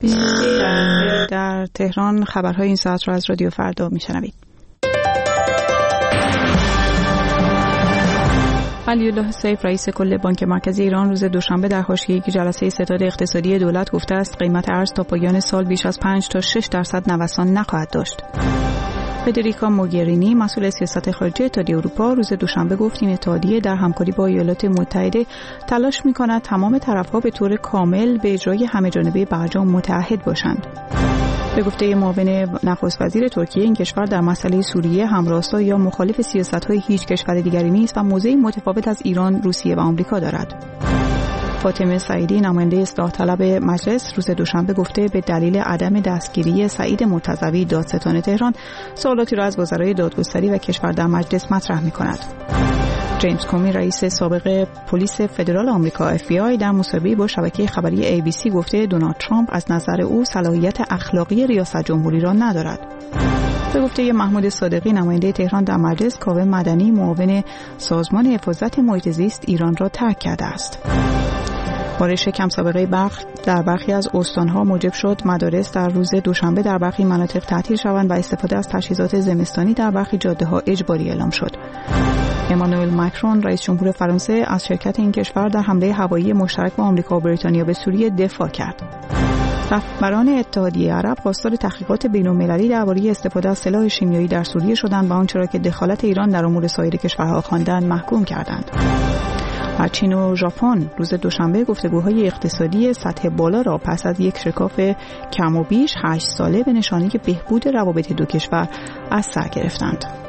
در تهران خبرهای این ساعت را از رادیو فردا میشنوید. علیالله سیف رئیس کل بانک مرکزی ایران روز دوشنبه در حاشیه یک جلسه ستاد اقتصادی دولت گفته است قیمت ارز تا پایان سال بیش از 5 تا 6% نوسان نخواهد داشت. فدریکا موگرینی مسئول سیاست خارجی اتحادیه اروپا روز دوشنبه گفت این اتحادیه در همکاری با ایالات متحده تلاش می‌کند تمام طرف‌ها به طور کامل به اجرای همه‌جانبه برجام متعهد باشند. به گفته معاون نخست وزیر ترکیه این کشور در مسئله سوریه همراستا یا مخالف سیاست‌های هیچ کشور دیگری نیست و موضعی متفاوت از ایران، روسیه و آمریکا دارد. فاطمه سعیدی نماینده اصلاح طلب مجلس روز دوشنبه گفته به دلیل عدم دستگیری سعید مرتضوی دادستان تهران سوالاتی را از وزرای دادگستری و کشور در مجلس مطرح می‌کند. جیمز کومی رئیس سابق پلیس فدرال آمریکا FBI در مصاحبه‌ای با شبکه خبری ABC گفته دونالد ترامپ از نظر او صلاحیت اخلاقی ریاست جمهوری را ندارد. به گفته محمود صادقی نماینده تهران در مجلس، کاوه مدنی معاون سازمان حفاظت محیط زیست ایران را ترک کرده است. بارش کم سابقه برق در برخی از استان‌ها موجب شد مدارس در روز دوشنبه در برخی مناطق تعطیل شوند و استفاده از تجهیزات زمستانی در برخی جاده‌ها اجباری اعلام شد. امانوئل ماکرون رئیس جمهور فرانسه از شرکت این کشور در حمله هوایی مشترک با آمریکا و بریتانیا به سوریه دفاع کرد. رهبران اتحادیه عرب خواستار تحقیقات بین‌المللی درباره استفاده از سلاح شیمیایی در سوریه شدند و آنچه را که دخالت ایران در امور سایر کشورها خواندند محکوم کردند. چین و ژاپن روز دوشنبه گفتگوهای اقتصادی سطح بالا را پس از یک شکاف کم و بیش 8 ساله به نشانه بهبود روابط دو کشور از سر گرفتند.